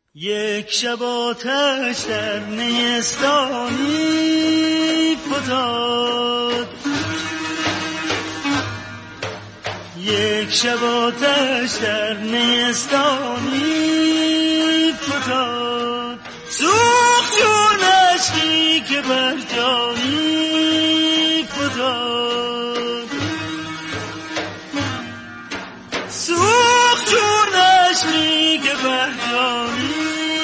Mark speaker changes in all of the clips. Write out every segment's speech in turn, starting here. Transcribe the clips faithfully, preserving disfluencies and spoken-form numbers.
Speaker 1: یک شب آتش در نیستانی فتاد، یک شب آتش در نیستانی فتاد، سوخت چون اشکی که بر جانی فتاد، سوخت چون اشکی که بر جانی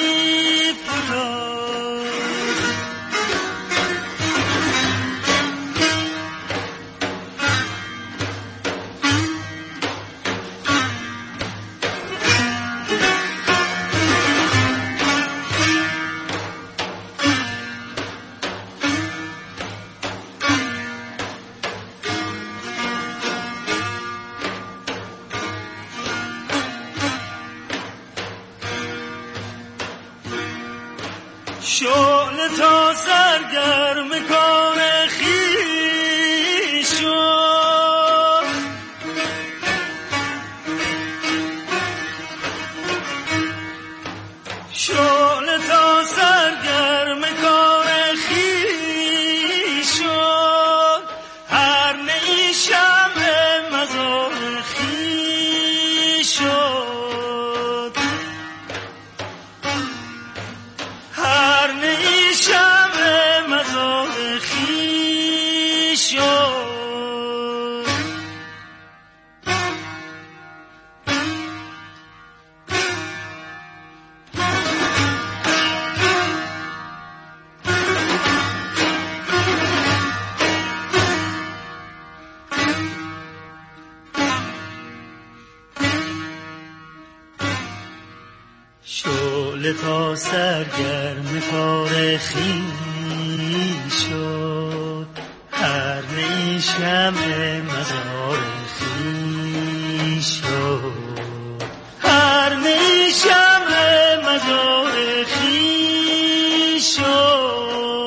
Speaker 1: شعله تا سرگرم کار خویش شد، شعله تا سرگرم کار خویش شد، هر نی شمع مزار خویش شد، هر نی شمع مزار خویش شد. شعله تا سرگرم کار خویش شد، هر نی شمع مزار خویش شد، هر نی شمع مزار خویش شد.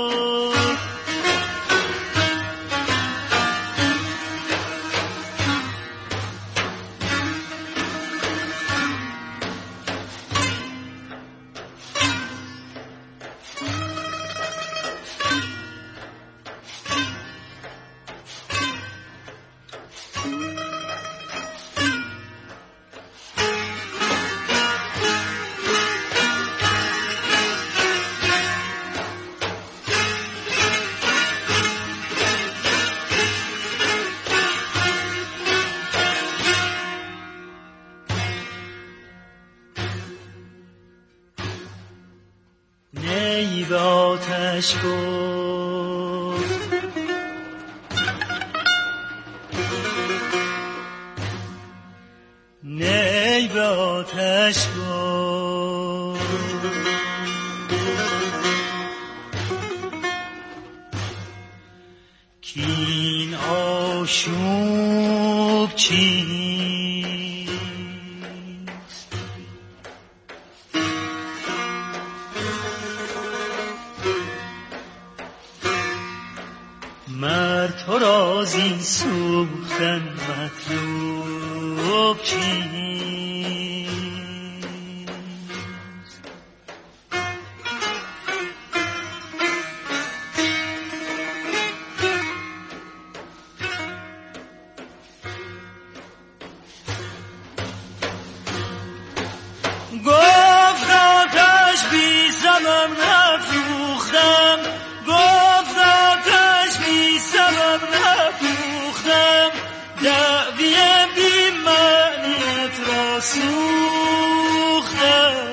Speaker 1: نی به آتش گفت، نی به آتش گفت، کین آشوب چیست، مرد تو را زین سوختن مطلوب چیست. گفت آتش بی زمم نفروختم، گفت آتش بی سبب نفروختم، دعوی بی معنیت را سوختم.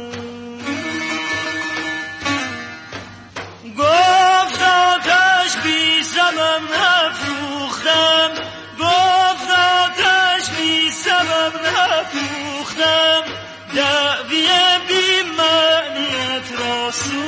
Speaker 1: گفت آتش بی زمم نفروختم، گفت آتش بی سبب نفروختم، دعوی بی معنیت را سوختم.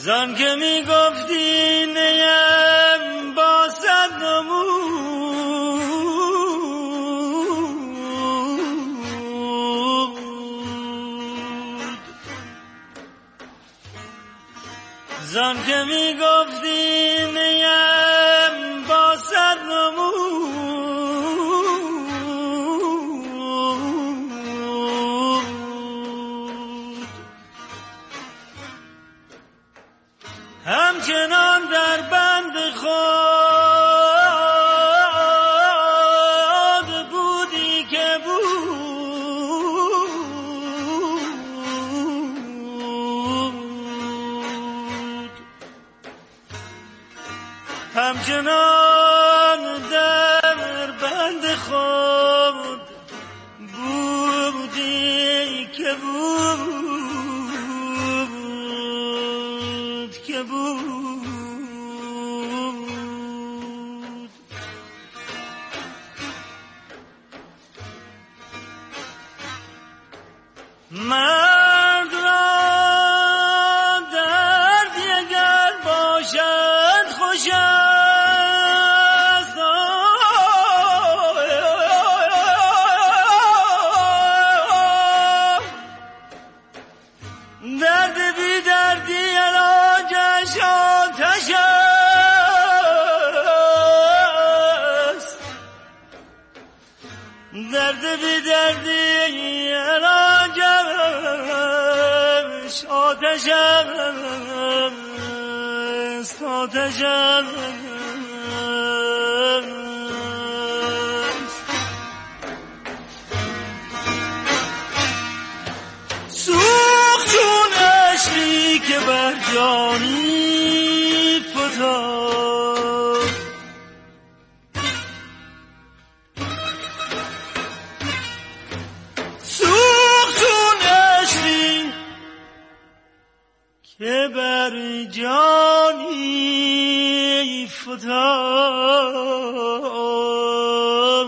Speaker 1: زان که می گفتی نیم با صد نمود، زان که می گفتی نیم با صد نمود، همچنان در بند خود بودی که بود، همچنان در بند خود بودی که بود که بود. مرد را دردی اگر باشد خوش است، درد بی دردی علاجش آتش است، درد بی دردی علاجش آتش است، آتش است. سوخت چون اشکی که بر جانی فتاد، سوخت چون اشکی که بر جانی فتاد.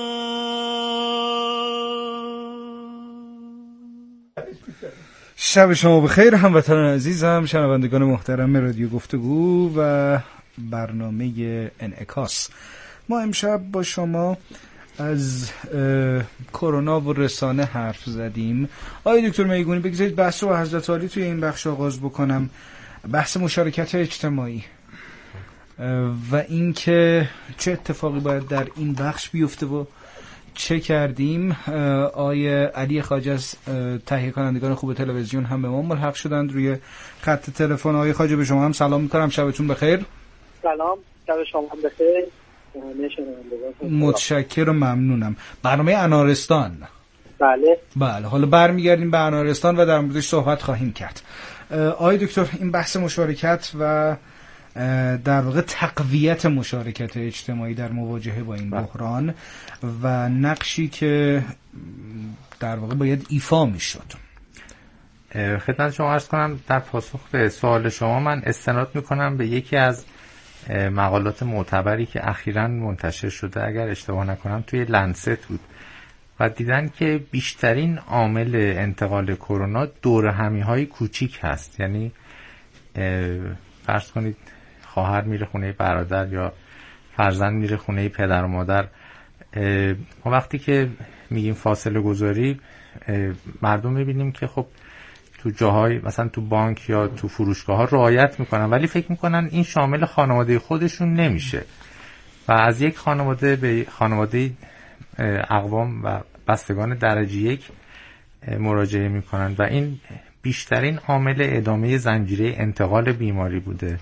Speaker 2: شب شما بخیر هموطنان عزیزم، شنوندگان محترم رادیو گفتگو و برنامه انعکاس. ما امشب با شما از کرونا و رسانه حرف زدیم. آقای دکتر میگونی بگذارید بحث رو حضرت عالی توی این بخش آغاز بکنم، بحث مشارکت اجتماعی و اینکه چه اتفاقی باید در این بخش بیفته و چه کردیم. آقای علی خواجه از تهیه کنندگان خوب تلویزیون هم به ما ملحق شدند روی خط تلفن. آقای خواجه به شما هم سلام میکنم، شبتون بخیر.
Speaker 3: سلام، شب شما هم بخیر.
Speaker 2: متشکر و ممنونم. برنامه انارستان.
Speaker 3: بله
Speaker 2: بله، حالا برمیگردیم به انارستان و در موردش صحبت خواهیم کرد. آقای دکتر، این بحث مشارکت و در واقع تقویت مشارکت اجتماعی در مواجهه با این بحران و نقشی که در واقع باید ایفا میشد.
Speaker 4: خدمت شما عرض کنم در پاسخ به سوال شما من استناد میکنم به یکی از مقالات معتبری که اخیراً منتشر شده، اگر اشتباه نکنم توی لنست بود و دیدن که بیشترین عامل انتقال کرونا دور همی های کوچیک هست. یعنی فرض کنید خواهر میره خونه برادر یا فرزند میره خونه پدر و مادر. ما وقتی که میگیم فاصله گذاری، مردم میبینیم که خب تو جاهای مثلا تو بانک یا تو فروشگاه ها رعایت میکنن، ولی فکر میکنن این شامل خانواده خودشون نمیشه و از یک خانواده به خانواده اقوام و بستگان درجه یک مراجعه میکنن و این بیشترین عامل ادامه زنجیره انتقال بیماری بوده.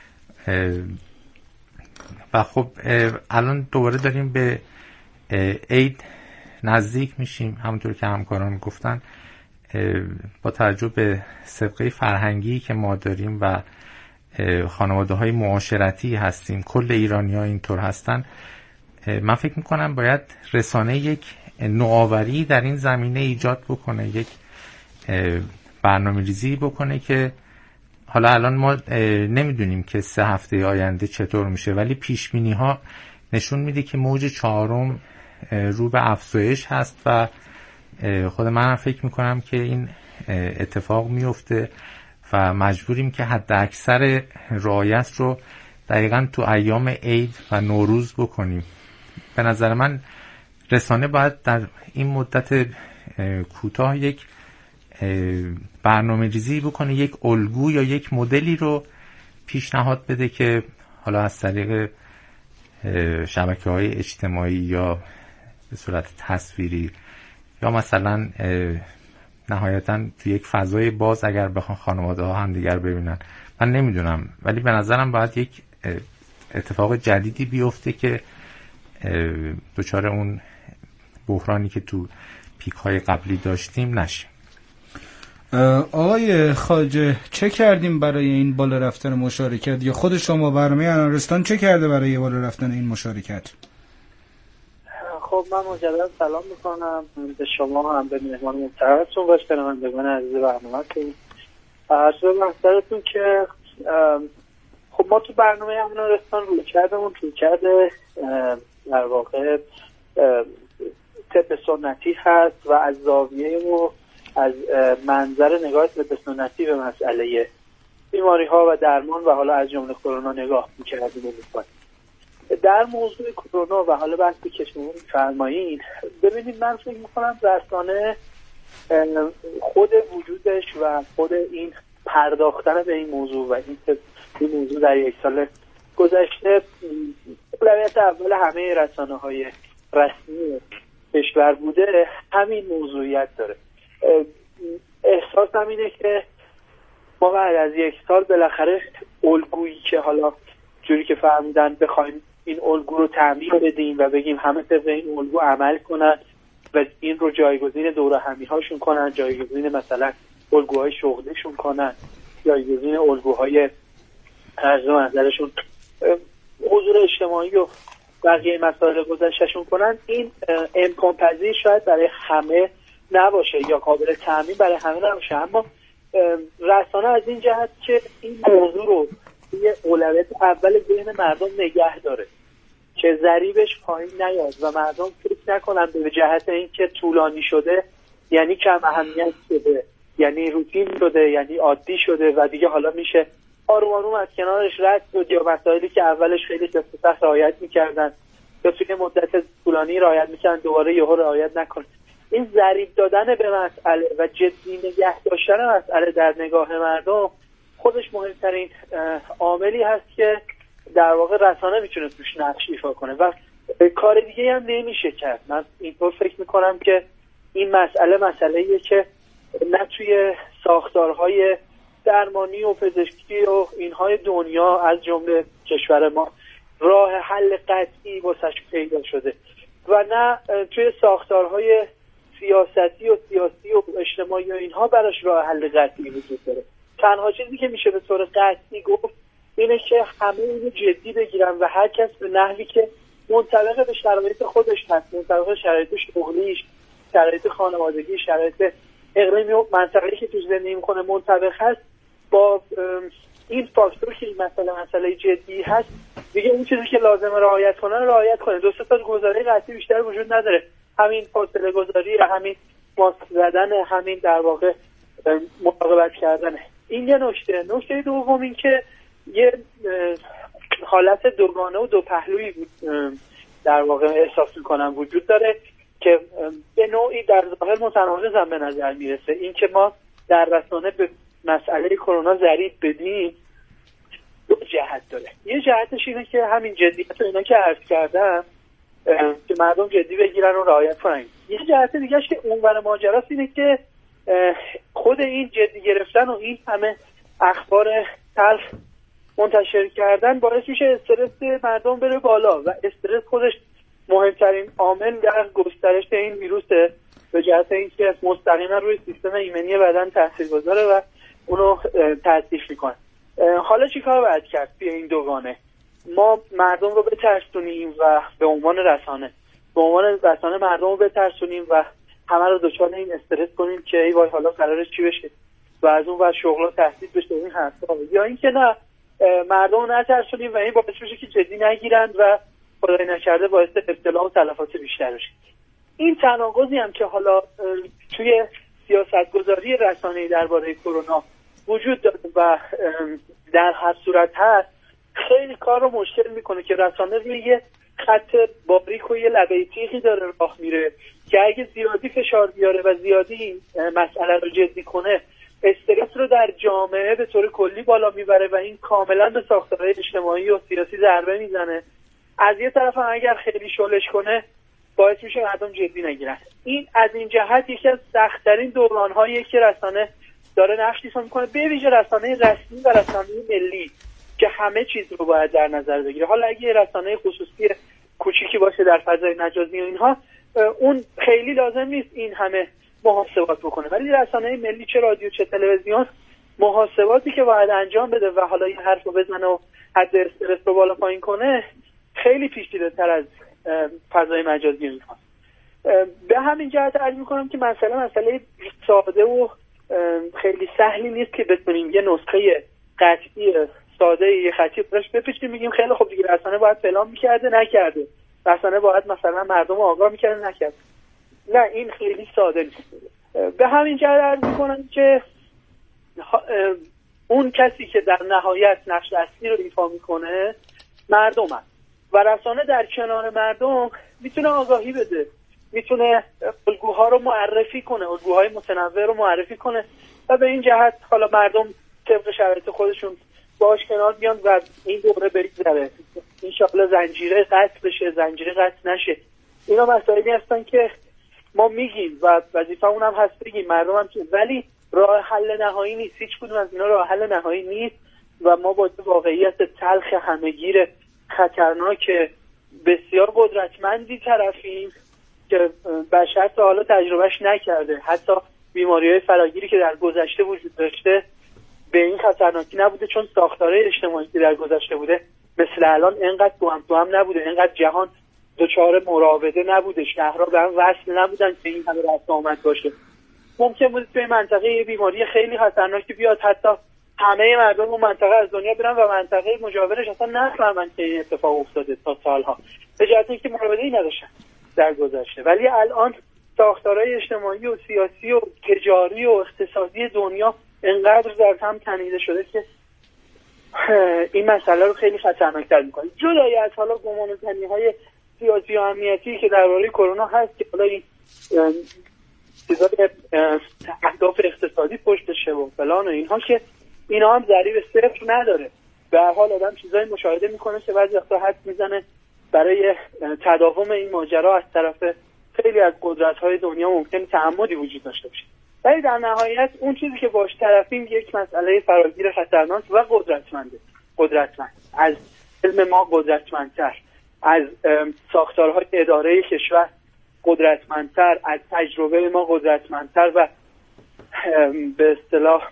Speaker 4: و خب الان دوباره داریم به عید نزدیک میشیم، همونطور که همکاران گفتن با توجه به سابقه فرهنگی که ما داریم و خانواده های معاشرتی هستیم، کل ایرانی ها اینطور هستن. من فکر میکنم باید رسانه یک نوآوری در این زمینه ایجاد بکنه، یک برنامه ریزی بکنه که حالا الان ما نمیدونیم که سه هفته آینده چطور میشه، ولی پیش بینی ها نشون میده که موج چهارم رو به افزایش هست و خود من فکر میکنم که این اتفاق میفته و مجبوریم که حد اکثر رعایت رو دقیقاً تو ایام عید و نوروز بکنیم. به نظر من رسانه باید در این مدت کوتاه یک برنامه ریزی بکنه، یک الگو یا یک مدلی رو پیشنهاد بده که حالا از طریق شبکه‌های اجتماعی یا به صورت تصویری یا مثلا نهایتاً تو یک فضای باز اگر بخوان خانواده ها هم دیگر ببینن، من نمیدونم، ولی به نظرم باید یک اتفاق جدیدی بیفته که دچار اون بحرانی که تو پیک های قبلی داشتیم نشه.
Speaker 2: آقای خواجه چه کردیم برای این بالا رفتن مشارکت، یا خود شما برنامه انارستان چه کرده برای بالا رفتن این مشارکت؟
Speaker 3: خب من مجددا سلام میکنم به شما هم به مهمان محترمتون و شنوندگان عزیز برنامه‌تون. عرض به محضرتون که خب ما تو برنامه انارستان روی کردمون روی کرده در واقع طب سنتی هست و از زاویه و از منظر نگاه طب سنتی به مسئله بیماری ها و درمان و حالا از جمله کرونا نگاه می‌کردیم و می‌کنیم. در موضوع کرونا و حالا بحثی که شما می‌فرمایید، ببینید من فکر می‌کنم رسانه خود وجودش و خود این پرداختن به این موضوع و این این موضوع در یک سال گذشته اولویت اول همه رسانه‌های رسمی کشور بوده، همین موضوعیت داره. احساسم اینه که ما بعد از یک سال بالاخره الگویی که حالا جوری که فهمیدن بخوایم این الگو رو تعمیم بدیم و بگیم همه طبق این الگو عمل کنن و این رو جایگزین دوره همی هاشون کنن، جایگزین مثلا الگوهای شغلیشون کنن، جایگزین الگوهای عرض منزلشون حضور اجتماعی و بقیه مسائل گذشتهشون کنن، این امکان پذیر شاید برای همه نباشه یا قابل تعمیم برای همه نباشه. اما رسانه از این جهت که این موضوع رو یه اولویت اول ذهن مردم نگه داره که ضریبش پایین نیاد و مردم فکر نکنن به جهت این که طولانی شده یعنی کم اهمیت شده، یعنی روتین شده، یعنی عادی شده و دیگه حالا میشه آروم آروم از کنارش رد شد، یا مسائلی که اولش خیلی سخت رعایت میکردن یا توی مدت طولانی رعایت میکردن دوباره یهو رعایت نکنن. این ضریب دادن به مسئله و جدی نگه داشتن مسئله در نگاه مردم خودش مهمترین عاملی هست که در واقع رسانه میتونه توش نقش ایفا کنه و کار دیگه هم نمیشه کرد. من اینطور فکر میکنم که این مسئله مسئله‌ایه که نه توی ساختارهای درمانی و پزشکی و اینهای دنیا از جمله کشور ما راه حل قطعی واسش پیدا شده و نه توی ساختارهای سیاستی و سیاسی و اجتماعی و اینها براش راه حل قطعی وجود داره. تنها چیزی که میشه به طور قطعی گفت اینه که همه اینو جدی بگیرن و هر کس به نحوی که منطبق به شرایط خودش هست، منطبق به شرایط شغلیش، شرایط خانوادگی، شرایط اقلیمی و منطقه‌ای که توش زندگی میکنه منطبق هست، با این فاکتور که این مسئله مسئله جدی هست دیگه اون چیزی که لازمه رعایت کنه رعایت کنه. دو سه تا گزاره قطعی بیشتر وجود نداره، همین فاصله گذاری، همین ماسک زدن، همین در واقع مراقبت کردنه. این یه نکته. نکته دوم این که یه حالت دوگانه و دو پهلویی در واقع احساس میکنم وجود داره که به نوعی در ظاهر متناقض هم به نظر میرسه. این که ما در رسانه به مسئله کرونا ضریب بدیم دو جهت داره. یه جهتش اینه که همین جدیت و اینا که عرض کردم که مردم جدی بگیرن و رعایت کنن. یه جهت دیگهش که اونور ماجراست اینه که خود این جدی گرفتن و این همه اخبار تلخ منتشر کردن باعث میشه استرس مردم بره بالا و استرس خودش مهمترین عامل در گسترش این ویروسه، به جهت اینکه مستقیما روی سیستم ایمنی بدن تاثیرگذاره و اونو تضعیف میکنه. حالا چیکار باید کرد توی این دوگانه؟ ما مردم رو بترسونیم و به عنوان رسانه به عنوان رسانه مردم رو بترسونیم و همه رو دچار این استرس کنیم که ای وای حالا قراره چی بشه و از اون بعد شغل تهدید بشه این حرفا، یا اینکه نه مردم رو نترسونیم و این باعث بشه که جدی نگیرن و خدای نکرده باعث ابتلا و تلفات بیشتر بشه. این تناقضی هم که حالا توی سیاستگذاری رسانه‌ای درباره کرونا وجود داره و در هر صورت هست خیلی کار رو مشکل میکنه که رسانه روی یه خط باریک و یه لبه تیغی داره راه میره که اگه زیادی فشار بیاره و زیادی مسئله رو جدی کنه استرس رو در جامعه به طور کلی بالا میبره و این کاملا به ساختارهای اجتماعی و سیاسی ضربه میزنه. از یه طرف هم اگر خیلی شلش کنه باعث میشه مردم جدی نگیرن. این از این جهت یکی از سخت‌ترین دوران‌هایی که رسانه داره نقش ایفا میکنه، به ویژه رسانه رسمی و رسانه ملی که همه چیز رو باید در نظر بگیره. حالا اگه رسانه خصوصی کوچیکی باشه در فضای مجازی و اینها اون خیلی لازم نیست این همه محاسبات بکنه، ولی رسانه ملی چه رادیو چه تلویزیون محاسباتی که باید انجام بده و حالا یه حرف رو بزنه و حد استرس رو بالا پایین کنه خیلی پیچیده‌تر از فضای مجازی اینها. به همین جهت عرض می‌کنم که مسئله مسئله ساده و خیلی سهلی نیست که بتونیم یه نسخه قطعی ساده یه خطی براش بپیچیم میگیم خیلی خوب دیگه رسانه باید فلان می‌کرده نکرده، رسانه باید مثلا مردم رو آگاه می‌کرده نکرده. نه این خیلی ساده نیست. به همین جهت عرض می‌کنم که اون کسی که در نهایت نقش اصلی رو ایفا می‌کنه مردم هست و رسانه در کنار مردم میتونه آگاهی بده، میتونه الگوها رو معرفی کنه، الگوهای متنوع رو معرفی کنه و به این جهت حالا مردم طبق شرایط خودشون باش کنار بیان و این دوره بگذره، انشاءالله زنجیره قطع بشه، زنجیره قطع نشه. اینا مسائلی هستن که ما میگیم و وظیفمون هم هست بگیم، مردم هم که، ولی راه حل نهایی نیست، هیچ کدوم از اینا راه حل نهایی نیست و ما با واقعیت تلخ همهگیر خطرناک بسیار قدرتمندی طرفیم که بشر تا حالا تجربهش نکرده. حتی بیماری‌های فراگیری که در گذشته وجود داشته به این خطرناکی نبوده، چون ساختارهای اجتماعی که در گذشته بوده مثل الان اینقدر تو هم تو هم نبوده، اینقدر جهان دچار مراوده نبوده، شهرها به هم وصل نبودن که این همه رفت آمد باشه. ممکن بود توی منطقه یه بیماری خیلی خطرناکی بیاد، حتی همه مردم اون منطقه از دنیا برن و منطقه مجاورش اصلا نفهمن که این اتفاق افتاده تا سالها، به جهت اینکه مراوده‌ای نداشتن در گذشته. ولی الان ساختارهای اجتماعی و سیاسی و تجاری و اقتصادی دنیا انقدر در هم تنیده شده که این مسئله رو خیلی خطرناک‌تر می‌کنه. جدای از حالا گمانه‌زنی‌های سیاسی و امنیتی که درباره کرونا هست که حالا این چیزای اهداف اقتصادی پشتشه و فلان و اینها، که اینا هم ضریب صفر نداره. به هر حال آدم چیزایی مشاهده میکنه که بعضی وقتا حد میزنه برای تداوم این ماجرا از طرف خیلی از قدرت‌های دنیا ممکن تعمدی وجود داشته باشه. ولی در نهایت اون چیزی که باش طرفیم یک مسئله فراگیر خطرناک و قدرتمنده. قدرتمند از علم ما قدرتمندتر، از ساختارهای اداره کشور قدرتمندتر، از تجربه ما قدرتمندتر و به اصطلاح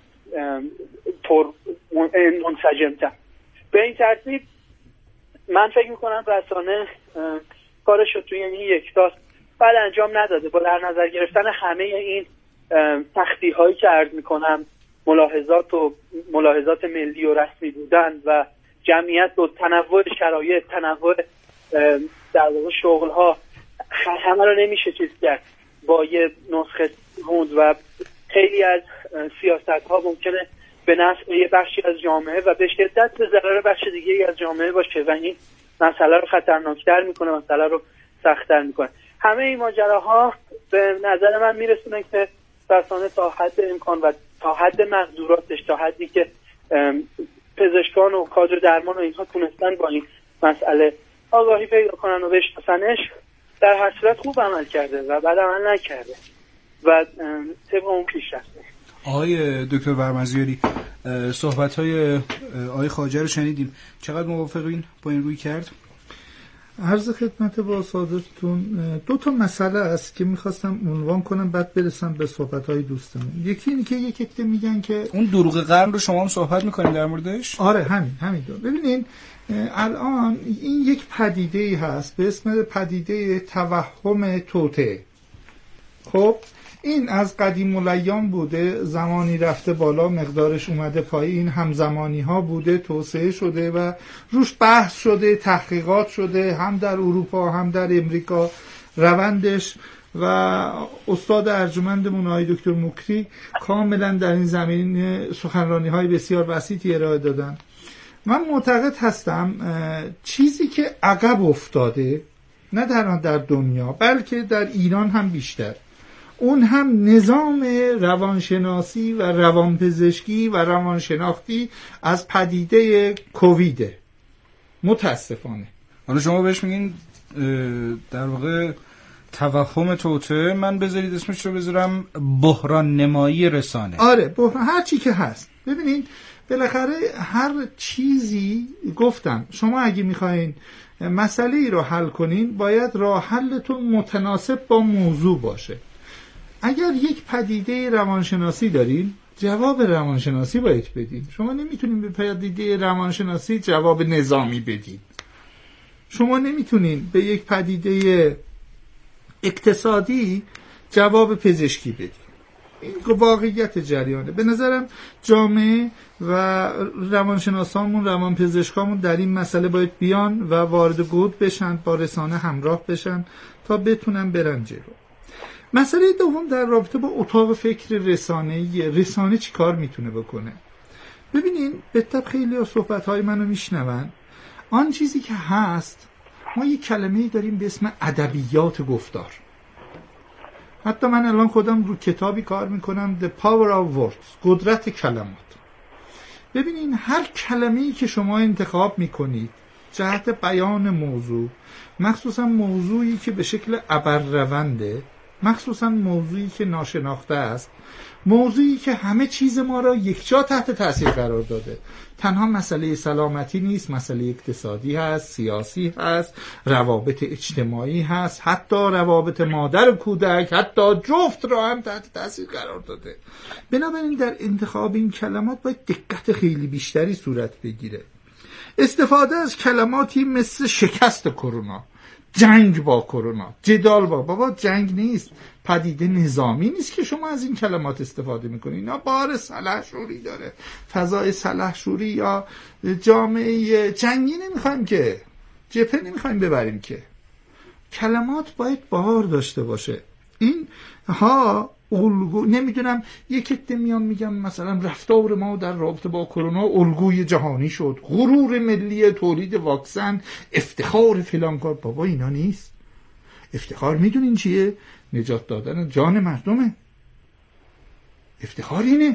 Speaker 3: پر منسجمتر. به این ترتیب من فکر میکنم رسانه کارش رو توی این یک سال بعد انجام نداده. با در نظر گرفتن همه این تختی هایی که عرض میکنم، ملاحظات و ملاحظات ملی و رسمی بودن و جمعیت و تنوع شرایط، تنوع در واقع شغل ها، همه رو نمیشه چیز کرد با یه نسخه خوند و خیلی از سیاست ها ممکنه به نفع یه بخشی از جامعه و به شدت به ضرر بخش دیگه از جامعه باشه و این مسئله رو خطرناکتر میکنه، مسئله رو سخت‌تر میکنه. همه این ماجراها به نظر من میرسونه که رسانه تا حد امکان و تا حد مقدوراتش، تا حدی که پزشکان و کادر درمان و اینها تونستن با این مسئله آگاهی پیدا کنن و بشناسنش، در هر صورت خوب عمل کرده و بعد عمل نکرده و طبق اون پیش رفته.
Speaker 2: آقای دکتر ورمزیاری، صحبت‌های آقای خواجه رو شنیدیم، چقدر موافقین با این روی کرد؟
Speaker 5: عرض خدمت با سادتون دو تا مسئله است که میخواستم عنوان کنم بعد برسم به صحبت‌های دوستمون. یکی این که یک عده میگن که
Speaker 2: اون دروغ قرن رو شما هم صحبت میکنیم در موردش؟
Speaker 5: آره همین همین دو. ببینین الان این یک پدیده‌ای هست به اسم پدیده توهم توطئه. خب این از قدیم الایام بوده، زمانی رفته بالا مقدارش اومده پایین، همزمانی ها بوده، توسعه شده و روش بحث شده، تحقیقات شده، هم در اروپا هم در امریکا روندش و استاد ارجمندمون آقای دکتر مکری کاملا در این زمین سخنرانی های بسیار وسیعی ارائه دادن. من معتقد هستم چیزی که عقب افتاده نه در در دنیا بلکه در ایران هم بیشتر، اون هم نظام روانشناسی و روانپزشکی و روانشناختی از پدیده کوویده. متاسفانه
Speaker 2: حالا شما بهش میگین در واقع توهم توطئه، من بذارید اسمش رو بذارم بحران نمایی رسانه.
Speaker 5: آره بحران، هر چی که هست. ببینید بالاخره هر چیزی، گفتم شما اگه میخواین مسئله ای رو حل کنین باید راه حلتون متناسب با موضوع باشه. اگر یک پدیده روانشناسی دارین جواب روانشناسی باید بدین. شما نمیتونین به پدیده روانشناسی جواب نظامی بدین. شما نمیتونین به یک پدیده اقتصادی جواب پزشکی بدین. این واقعیت جریانه. به نظرم جامعه و روانشناسامون، روانپزشکامون در این مسئله باید بیان و وارد گود بشن، با رسانه همراه بشن تا بتونن برن جلو. مسئله دوم در رابطه با اتاق فکر رسانه‌ای، رسانه چی کار میتونه بکنه؟ ببینین به طب خیلی از صحبت‌های منو میشنون. آن چیزی که هست، ما یک کلمه‌ای داریم به اسم ادبیات گفتار. حتی من الان خودم رو کتابی کار میکنم The Power of Words، قدرت کلمات. ببینین هر کلمه‌ای که شما انتخاب میکنید جهت بیان موضوع، مخصوصا موضوعی که به شکل ابررونده، مخصوصا موضوعی که ناشناخته است، موضوعی که همه چیز ما را یکجا تحت تاثیر قرار داده، تنها مسئله سلامتی نیست، مسئله اقتصادی هست، سیاسی هست، روابط اجتماعی هست، حتی روابط مادر و کودک، حتی جفت را هم تحت تاثیر قرار داده. بنابراین در انتخاب این کلمات باید دقت خیلی بیشتری صورت بگیره. استفاده از کلماتی مثل شکست کرونا، جنگ با کرونا، جدال با بابا جنگ نیست، پدیده نظامی نیست که شما از این کلمات استفاده میکنید. اینا بار سلحشوری داره، فضای سلحشوری یا جامعه جنگی نمیخوایم که، جبهه نمیخوایم ببریم که. کلمات باید بار داشته باشه. این ها الگو، نمیدونم یک عده میان میگم مثلا رفتار ما در رابطه با کرونا الگوی جهانی شد، غرور ملی تولید واکسن، افتخار فلان کار. بابا اینا نیست. افتخار میدونین چیه؟ نجات دادن جان مردمه. افتخار اینه.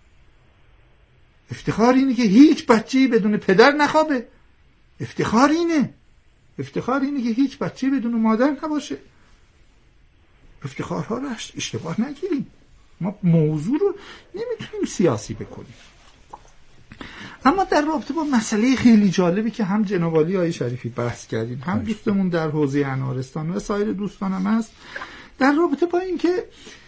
Speaker 5: افتخار اینه که هیچ بچه‌ای بدون پدر نخوابه. افتخار اینه. افتخار اینه که هیچ بچه‌ای بدون مادر نباشه. افتخارها رو اشتباه نگیریم. ما موضوع رو نمیتونیم سیاسی بکنیم. اما در رابطه با مسئله خیلی جالبی که هم جناب عالی آقای شریفی بحث کردیم، هم دوستمون در حوزه انارستان و سایر دوستانم هست، در رابطه با این که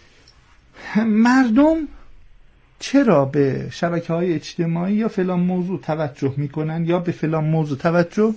Speaker 5: مردم چرا به شبکه‌های اجتماعی یا فلان موضوع توجه میکنن یا به فلان موضوع توجه